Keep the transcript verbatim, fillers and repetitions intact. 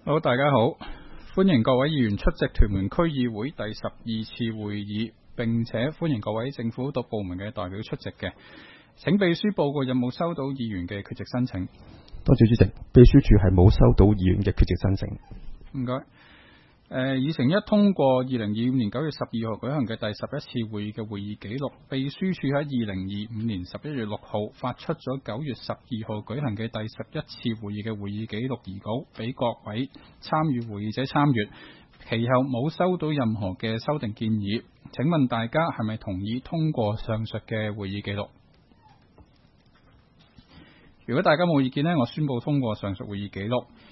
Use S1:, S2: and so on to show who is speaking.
S1: 好，大家好，歡迎各位議員出席屯門區議會第十二次會議，並且歡迎各位政府獨部門嘅代表出席嘅。請秘書報告有冇收到議員嘅缺席申請？
S2: 多謝主席，秘書處係冇收到議員嘅缺席申請。
S1: 唔該。誒，議程一通過二零二五年九月十二號舉行嘅第十一次會議嘅會議記錄，秘書處喺二零二五年十一月六號發出咗九月十二號舉行嘅第十一次會議嘅會議記錄擬稿俾各位參與會議者參閱，其後冇收到任何嘅修訂建議。請問大家係咪同意通過上述嘅會議記錄？如果大家冇意見呢，我宣布通過上述會議記錄。